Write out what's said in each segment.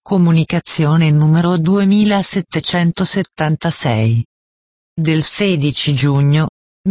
Comunicazione numero 2776. Del 16 giugno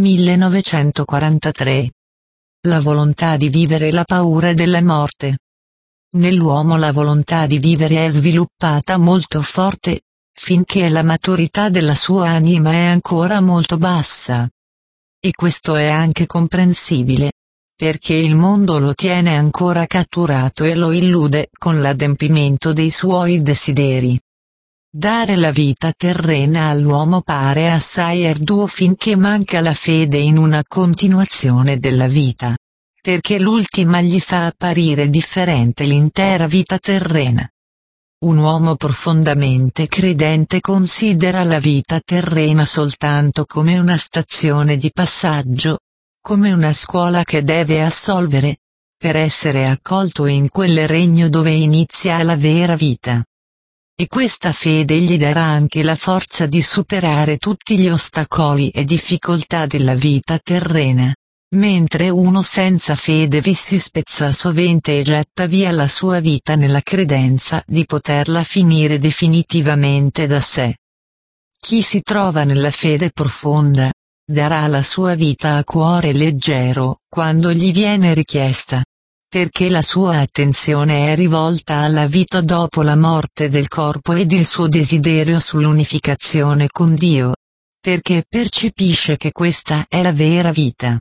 1943. La volontà di vivere e la paura della morte. Nell'uomo la volontà di vivere è sviluppata molto forte, finché la maturità della sua anima è ancora molto bassa. E questo è anche comprensibile, perché il mondo lo tiene ancora catturato e lo illude con l'adempimento dei suoi desideri. Dare la vita terrena all'uomo pare assai arduo finché manca la fede in una continuazione della vita, perché l'ultima gli fa apparire differente l'intera vita terrena. Un uomo profondamente credente considera la vita terrena soltanto come una stazione di passaggio, come una scuola che deve assolvere, per essere accolto in quel regno dove inizia la vera vita. E questa fede gli darà anche la forza di superare tutti gli ostacoli e difficoltà della vita terrena, mentre uno senza fede vi si spezza sovente e getta via la sua vita nella credenza di poterla finire definitivamente da sé. Chi si trova nella fede profonda, darà la sua vita a cuore leggero quando gli viene richiesta, perché la sua attenzione è rivolta alla vita dopo la morte del corpo ed il suo desiderio sull'unificazione con Dio, perché percepisce che questa è la vera vita.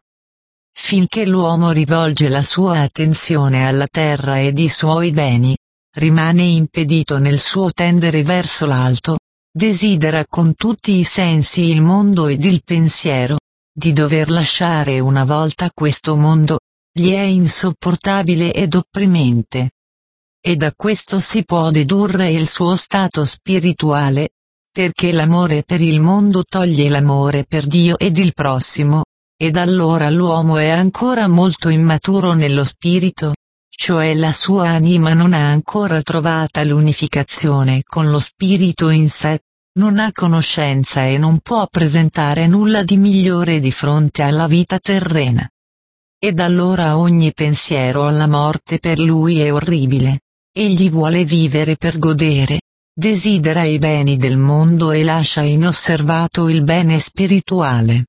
Finché l'uomo rivolge la sua attenzione alla terra ed i suoi beni, rimane impedito nel suo tendere verso l'alto, desidera con tutti i sensi il mondo ed il pensiero di dover lasciare una volta questo mondo, gli è insopportabile ed opprimente. E da questo si può dedurre il suo stato spirituale, perché l'amore per il mondo toglie l'amore per Dio ed il prossimo, ed allora l'uomo è ancora molto immaturo nello spirito, cioè la sua anima non ha ancora trovata l'unificazione con lo spirito in sé, non ha conoscenza e non può presentare nulla di migliore di fronte alla vita terrena. Ed allora ogni pensiero alla morte per lui è orribile. Egli vuole vivere per godere, desidera i beni del mondo e lascia inosservato il bene spirituale.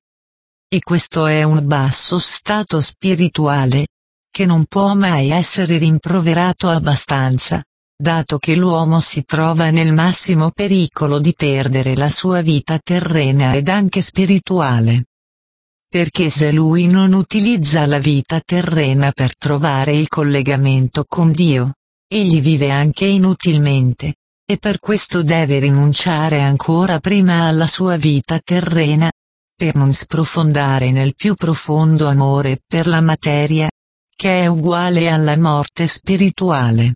E questo è un basso stato spirituale, che non può mai essere rimproverato abbastanza, dato che l'uomo si trova nel massimo pericolo di perdere la sua vita terrena ed anche spirituale. Perché se lui non utilizza la vita terrena per trovare il collegamento con Dio, egli vive anche inutilmente, e per questo deve rinunciare ancora prima alla sua vita terrena, per non sprofondare nel più profondo amore per la materia, che è uguale alla morte spirituale.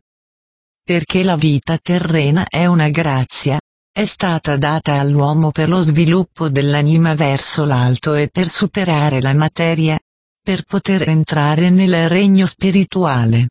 Perché la vita terrena è una grazia, è stata data all'uomo per lo sviluppo dell'anima verso l'alto e per superare la materia, per poter entrare nel regno spirituale.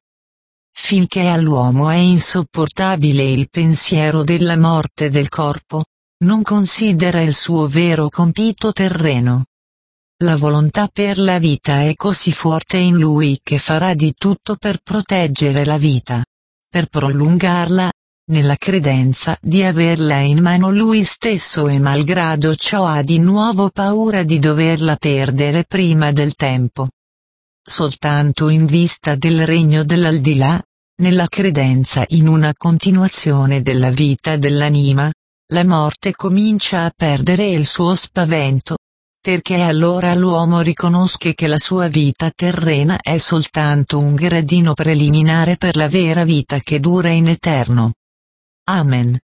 Finché all'uomo è insopportabile il pensiero della morte del corpo, non considera il suo vero compito terreno. La volontà per la vita è così forte in lui che farà di tutto per proteggere la vita, per prolungarla, nella credenza di averla in mano lui stesso e malgrado ciò ha di nuovo paura di doverla perdere prima del tempo. Soltanto in vista del regno dell'aldilà, nella credenza in una continuazione della vita dell'anima, la morte comincia a perdere il suo spavento, perché allora l'uomo riconosce che la sua vita terrena è soltanto un gradino preliminare per la vera vita che dura in eterno. Amen.